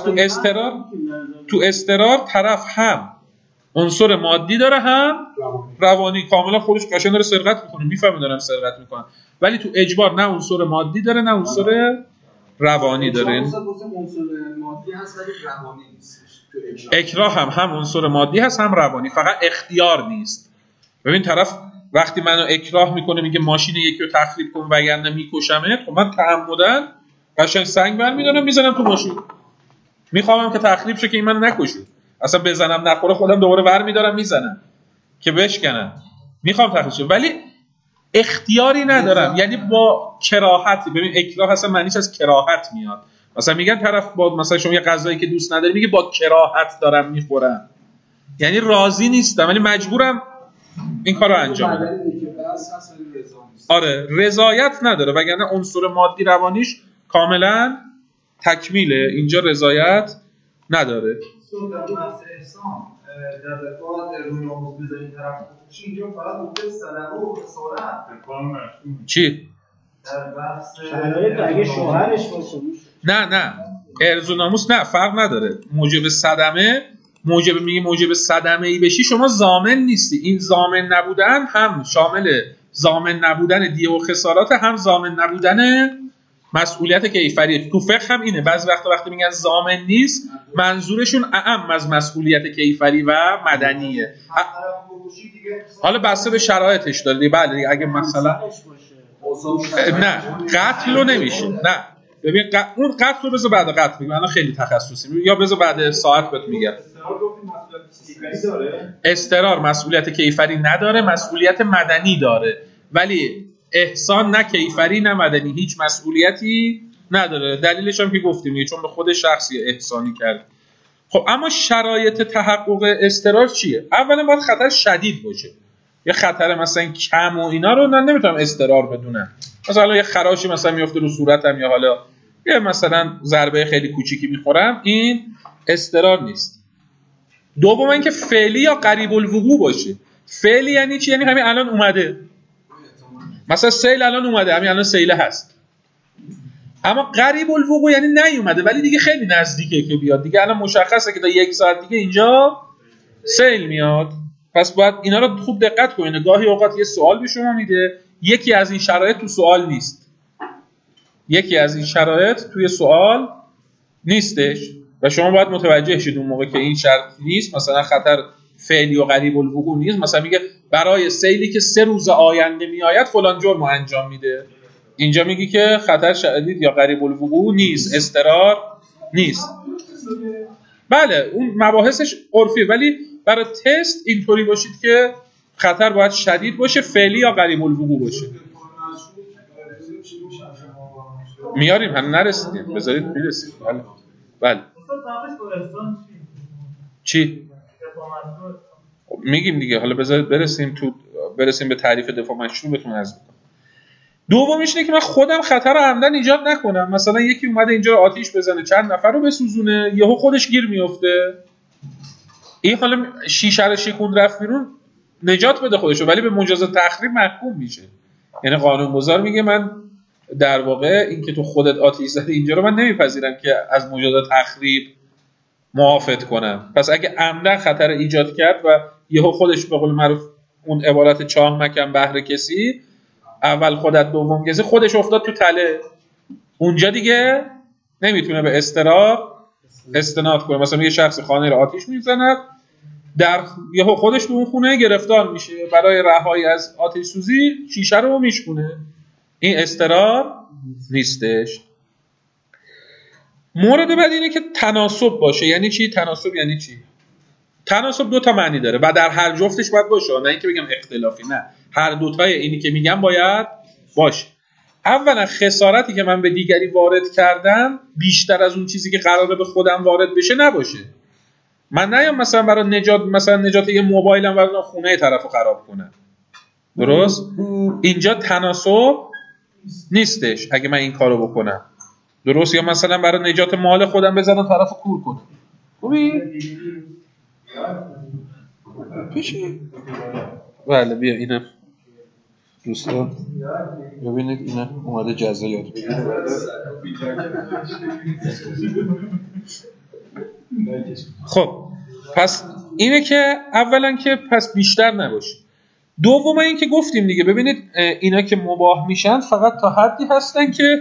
S1: تو اضطرار طرف هم عنصر مادی داره هم روانی، کاملا خودش قشنگ داره سرقت میکنه، میفهمه دارن سرقت میکنن. ولی تو اجبار نه عنصر مادی داره نه عنصر روانی داره.
S2: عنصر مادی هست ولی روانی نیست.
S1: اکراه هم عنصر مادی هست هم روانی، فقط اختیار نیست. ببین طرف وقتی منو اکراه میکنه میگه ماشین یکی رو تخریب کن وگرنه میکشمت، خب من تعمدن قشنگ سنگ برمی‌دارم میزنم تو ماشین، میخوام که تخریب شه که این منو نکشه، اصلا بزنم نخوره خودم دوباره برمی‌دارم میزنم که بشکنم، میخوام تخریب شه ولی اختیاری ندارم. یعنی با کراهتی. ببین اکراه اصلا معنیش از کراهت میاد. مثلا میگن طرف با مثلا شما یه غذایی که دوست نداری میگه با کراهت دارم میخورم، یعنی راضی نیستم ولی مجبورم این کارو انجام بدم. آره رضایت نداره، وگرنه عنصر مادی روانیش کاملا تکمیله. اینجا رضایت نداره.
S2: در بحث احسان در دفعات روی ناموز بزنید طرف بخوشی، اینجا فقط ممکن صدقه و خسارت.
S1: چی؟
S2: در بحث
S4: شرایط اگه شوهرش باشه
S1: نه ارز و ناموس نه، فرق نداره. موجب صدمه، موجب صدمه ای بشی شما ضامن نیستی. این ضامن نبودن هم شامل ضامن نبودن دیه و خسارات، هم ضامن نبودن مسئولیت کیفری. تو فقه هم اینه، بعضی وقتی میگن ضامن نیست منظورشون اعم از مسئولیت کیفری و مدنیه. حالا بسته به شرایطش داره. بله اگه مثلا نه قتل رو نمیشه، نه ببین اون قتل رو بذار بعد قتل میگم، الان خیلی تخصصی یا بذار بعد ساعت بهت میگم. اضطرار مسئولیت کیفری نداره، مسئولیت مدنی داره. ولی احسان نه کیفری نه مدنی، هیچ مسئولیتی نداره. دلیلش هم که گفتیم چون به خود شخصی احسانی کرد. خب اما شرایط تحقق اضطرار چیه؟ اولا باید خطر شدید باشه. یه خطر مثلا کم و اینا رو نمیتونم اضطرار بدونم. مثلا یه خراشی مثلا میفته رو صورتم یا حالا یه مثلا ضربه خیلی کوچیکی میخورم، این اضطرار نیست. دوم اینکه فعلی یا قریب الوقوع باشه. فعلی یعنی چی؟ یعنی همین الان اومده. مثلا سیل الان اومده، همین الان سیل هست. اما قریب الوقوع یعنی نیومده ولی دیگه خیلی نزدیکه که بیاد دیگه. الان مشخصه که تا 1 ساعت دیگه اینجا سیل میاد. پس باید اینا رو خوب دقت کنید. گاهی اوقات یه سوال به شما میده، یکی از این شرایط تو سوال نیست، یکی از این شرایط توی سوال نیستش و شما باید متوجه شید اون موقع که این شرط نیست. مثلا خطر فعلی و قریب الوقوع نیست، مثلا میگه برای سیلی که 3 روز آینده میآید فلان جرم انجام میده. اینجا میگی که خطر شدید یا قریب الوقوع نیست، اضطرار نیست. بله اون مباحثش عرفی، ولی برای تست اینطوری باشید که خطر باید شدید باشه، فعلی یا قریب الوقوع باشه. میاریم هم نرسیدیم، بذارید میرسید. بله بله چی؟ میگیم دیگه، حالا بذارید برسیم به تعریف دفاع مشروع بهتون عرض می‌کنم. دومیش اینه که من خودم خطر رو عمدن ایجاد نکنم. مثلا یکی اومده اینجا رو آتیش بزنه، چند نفر رو بسوزونه، یهو خودش گیر میفته، این حالا شیشه رو شکوند رفت بیرون، نجات بده خودشو، ولی به مجازات تخریب محکوم میشه. یعنی قانونگذار میگه من در واقع این که تو خودت آتیش زدی اینجا رو من نمیپذیرم که از مجازات تخریب معافت کنم. پس اگه عمدن خطر ایجاد کرد و یهو خودش به قول معروف اون عبارت چاه مکن بهر کسی، اول خودت دوم کسی، خودش افتاد تو تله، اونجا دیگه نمیتونه به اضطرار استناد کنه. مثلا یه شخص خانه رو آتیش میزند، در یهو خودش تو اون خونه گرفتار میشه، برای رهایی از آتش سوزی شیشه رو میشکونه، این اضطرار نیستش. مورد بعد اینه که تناسب باشه. یعنی چی تناسب؟ یعنی چی تناسب؟ 2 تا معنی داره و در هر جفتش باید باشه، نه اینکه بگم اختلافی، نه، هر دوتای اینی که میگم باید باشه. اولا خسارتی که من به دیگری وارد کردم بیشتر از اون چیزی که قراره به خودم وارد بشه نباشه. من نیام مثلا برای نجات یه موبایلم برای خونه طرفو خراب کنم، درست؟ اینجا تناسب نیستش اگه من این کارو بکنم، درست؟ یا مثلا برای نجات مال خودم بزنم طرفو کور کنم. خوبی؟ پیشی؟ بله بیا اینم دوستان ببینید، اینم اومده جزا یاد بگیره. خب پس اینه که اولا که پس بیشتر نباشه. دوم این که گفتیم دیگه، ببینید اینا که مباح میشن فقط تا حدی هستن که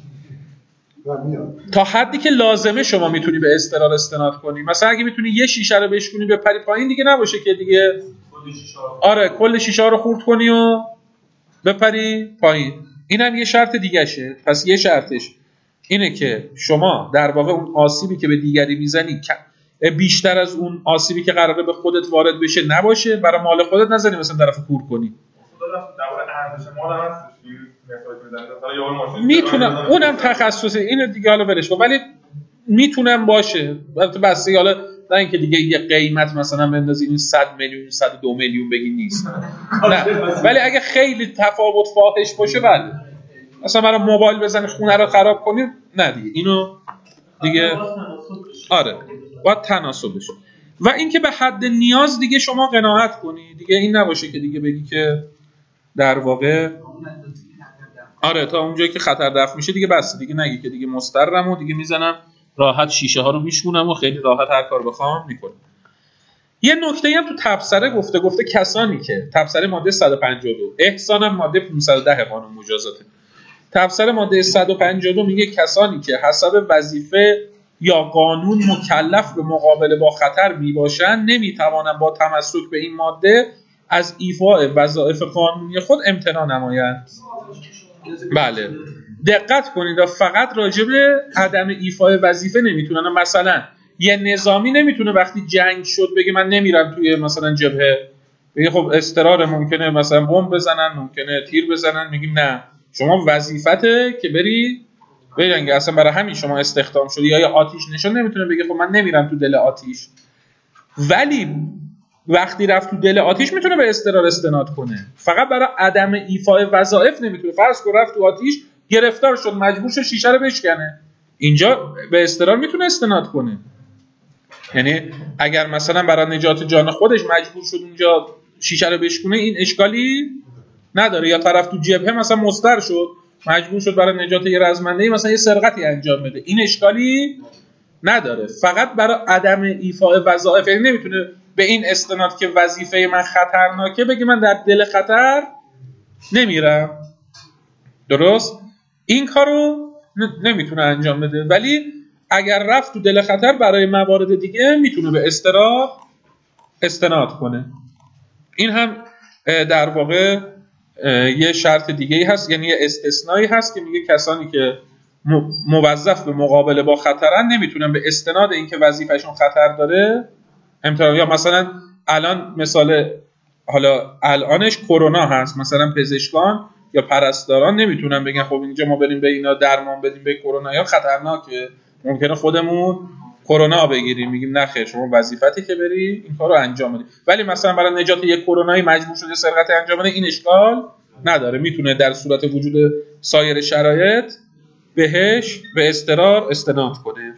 S1: تا حدی که لازمه شما میتونی به اضطرار استناد کنی. مثلا اگه میتونی یه شیشه رو بشکنی بپری پایین، دیگه نباشه که دیگه کل شیشه رو خورد کنی و بپری پایین. اینم یه شرط دیگه شه. پس یه شرطش اینه که شما در واقع اون آسیبی که به دیگری میزنی بیشتر از اون آسیبی که قراره به خودت وارد بشه نباشه. برای مال خودت نزنی مثلا طرف کور کنی. میتونم اونم تخصصه، اینو دیگه حالا ولش کن، ولی میتونم باشه. البته بس حالا نه اینکه دیگه یه قیمت مثلا بندازی این 100 میلیون 102 میلیون بگی نیست، نه، ولی اگه خیلی تفاوت فاحش باشه بله، مثلا برای موبایل بزنی خونه رو خراب کنی، نه دیگه اینو دیگه باید تناسب بشه. و اینکه به حد نیاز دیگه شما قناعت کنی، دیگه این نباشه که دیگه بگی که در واقع تا اونجایی که خطر دفع میشه دیگه بس، دیگه نگی که دیگه مضطرم و دیگه میزنم راحت شیشه ها رو میشونم و خیلی راحت هر کار بخوام میکنم. یه نکته هم تو تبصره گفته کسانی که تبصره ماده 152 احسانم ماده 510 قانون مجازات، تبصره ماده 152 میگه کسانی که حسب وظیفه یا قانون مکلف به مقابله با خطر میباشند نمیتوانند با تمسک به این ماده از ایفاء وظایف قانونی خود امتناع نمایند. بله دقت کنید و فقط راجع به عدم ایفاء وظیفه نمیتونن. مثلا یه نظامی نمیتونه وقتی جنگ شد بگه من نمیرم توی مثلا جبهه، بگه خب اضطرار، ممکنه مثلا بمب بزنن، ممکنه تیر بزنن، میگیم نه شما وظیفته که بری بجنگی، اصلا برای همین شما استخدام شدی. یا آتش نشان نمیتونه بگه خب من نمیرم تو دل آتش، ولی وقتی رفت تو دل آتش میتونه به اضطرار استناد کنه. فقط برای عدم ایفاء وظایف نمیتونه. فرض کن رفت تو آتش گرفتار شد مجبور شد شیشه رو بشکنه، اینجا به اضطرار میتونه استناد کنه. یعنی اگر مثلا برای نجات جان خودش مجبور شد اونجا شیشه رو بشکنه این اشکالی نداره. یا طرف تو جبهه مثلا مضطر شد مجبور شد برای نجات یه رزمنده‌ای مثلا یه سرقتی انجام بده، این اشکالی نداره. فقط برای عدم ایفاء وظایف، یعنی نمیتونه به این استناد که وظیفه من خطرناکه بگه من در دل خطر نمیرم. درست؟ این کارو نمیتونه انجام بده، ولی اگر رفت تو دل خطر برای موارد دیگه میتونه به اضطرار استناد کنه. این هم در واقع یه شرط دیگه‌ای هست، یعنی یه استثنایی هست که میگه کسانی که موظف به مقابله با خطرن نمیتونن به استناد اینکه وظیفه‌شون خطر داره امتحان. یا مثلا الان مثال حالا الانش کرونا هست، مثلا پزشکان یا پرستاران نمیتونن بگن خب اینجا ما بریم به اینا درمان بدیم به کرونا یا خطرناکه، ممکنه خودمون کرونا بگیریم. میگیم نه خیر، شما وظیفتی که بری این کارو انجام بدی. ولی مثلا برای نجات یک کرونایی مجبور شده سرقت انجام بده، این اشکال نداره، میتونه در صورت وجود سایر شرایط بهش به اضطرار استناد کنه.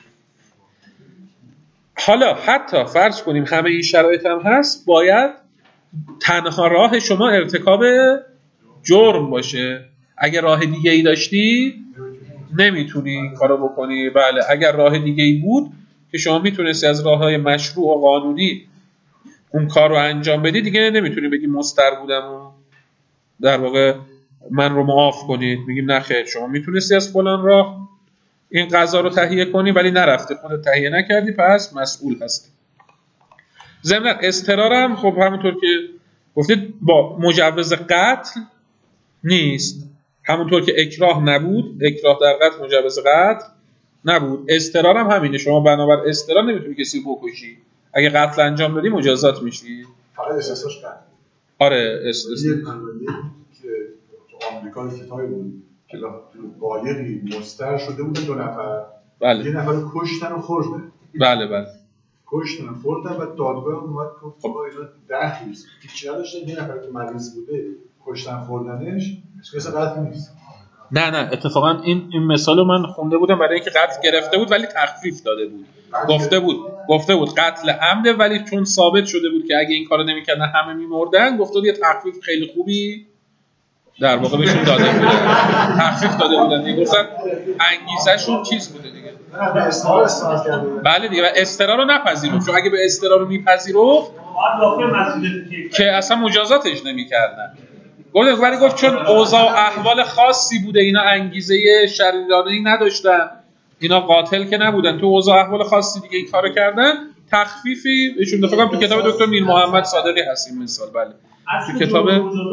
S1: حالا حتی فرض کنیم همه این شرایط هم هست، باید تنها راه شما ارتکاب جرم باشه. اگر راه دیگه ای داشتی نمیتونی این کارو بکنی. بله، اگر راه دیگه ای بود که شما میتونستی از راههای مشروع و قانونی اون کار رو انجام بدی، دیگه نمیتونی بگی مضطر بودم و در واقع من رو معاف کنید. میگیم نه خیر، شما میتونستی از فلان راه این غذا رو تهیه کنی ولی نرفته، خودت تهیه نکردی، پس مسئول هستی. ضمن اضطرارم خب همونطور که گفتید با مجوز قتل نیست، همونطور که اکراه نبود، اکراه در قتل مجوز قتل نبود. اضطرارم همینه، شما بنابر اضطرار نمیتونی کسی رو بکشی، اگه قتل انجام بدی مجازات میشی.
S6: فقط اساسش قتل.
S1: آره
S6: یه قانونی که تو آمریکا کتابی بود که قایقی مستر شده بودن 2 نفر.
S1: بله.
S6: یه نفر رو کشتن و خوردن.
S1: بله.
S6: کشتن و خوردن و دادگاه اومد گفت خب اینا دخلی هیچ نداشته، یه نفر که مریض بوده کشتن خوردنش مثل قتل نیست.
S1: نه اتفاقا این مثالو من خونده بودم برای اینکه قتل گرفته بود ولی تخفیف داده بود. گفته بود قتل عمده، ولی چون ثابت شده بود که اگه این کارو نمی‌کردن همه می‌مردن، گفته بود یه تخفیف خیلی خوبی در واقع بهشون داده بودن. تخفیف داده بودن دیگه، گفتن انگیزه‌شون چیز بوده دیگه. بله دیگه، و اضطرار رو نپذیرفت، چون اگه به اضطرار رو میپذیرفت که اصلا مجازاتش نمی‌کردن. ولی گفت چون اوضاع و احوال خاصی بوده، اینا انگیزه شریرانه‌ای نداشتن، اینا قاتل که نبودن، تو اوضاع احوال خاصی دیگه این کارو کردن، تخفیفی بهشون داده. فکر کنم تو کتاب دکتر میر محمد صادقی هست این مثال. بله تو کتاب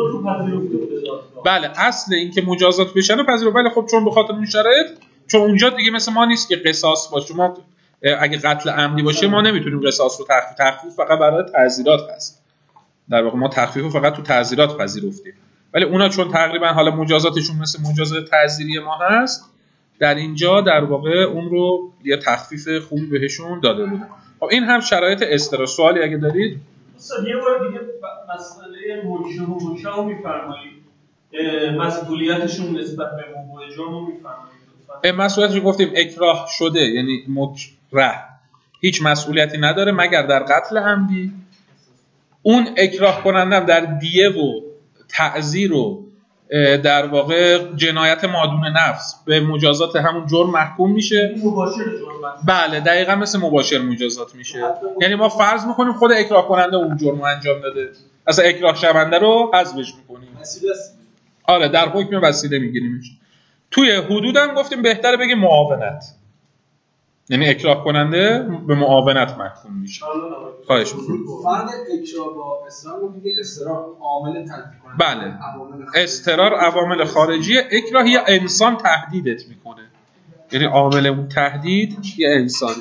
S1: بله اصل این که مجازات بشن و پذیرفت، ولی خب چون به خاطر اون شرایط، چون اونجا دیگه مثل ما نیست که قصاص باشه، ما اگه قتل عمدی باشه ما نمیتونیم قصاص رو تخفیف فقط برای تعزیرات هست. در واقع ما تخفیف رو فقط تو تعزیرات پذیرفتیم، ولی اونا چون تقریبا حالا مجازاتشون مثل مجازات تعزیری ما هست، در اینجا در واقع اون رو یه تخفیف خوبی بهشون داده بودن. خب این هم شرایط اضطرار. سوالی اگه دارید؟
S5: یه بار دیگه مسئله منشأ رو می‌فرمایید، مسئولیتشون نسبت به موضوع جرم رو می‌فرمایید.
S1: مسئولیتش گفتیم اکراه شده، یعنی مکره هیچ مسئولیتی نداره مگر در قتل عمدی. اون اکراه کنندم در دیه و تعزیر و در واقع جنایت مادون نفس به مجازات همون جرم محکوم میشه.
S5: مباشر جرم.
S1: بله دقیقاً مثل مباشر مجازات میشه. یعنی ما فرض میکنیم خود اکراه کننده اون جرم رو انجام داده، اصلا اکراه شونده رو حذفش میکنیم. آره در حکم وسیله میگیریمش. توی حدودم گفتیم بهتره بگیم معاونت، یعنی اکراه کننده به معاونت محکوم میشه. خواهش می‌کنم.
S2: فرق اکراه با اصرار رو میگه، اصرار عامل تهدید کننده.
S1: بله اضطرار عوامل خارجیه، اکراه یه انسان تهدیدت میکنه، یعنی عامل اون تهدید یه انسانه.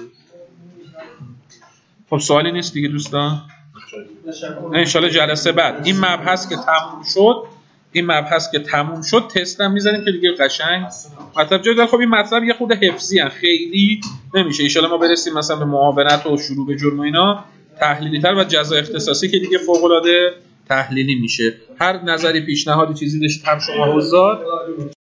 S1: خب سوالی نیست دیگه دوستان؟ انشالله جلسه بعد این مبحث که تموم شد تست هم میزنیم که دیگه قشنگ مطلب جدا. خب این مطلب یه خود حفظی هست، خیلی نمیشه. انشالله ما برسیم مثلا به معاونت و شروع به جرم و اینا تحلیلی تر، و جزا اختصاصی که دیگه فوق العاده تحلیلی میشه. هر نظری پیشنهادی چیزی داشتید هم شما حضار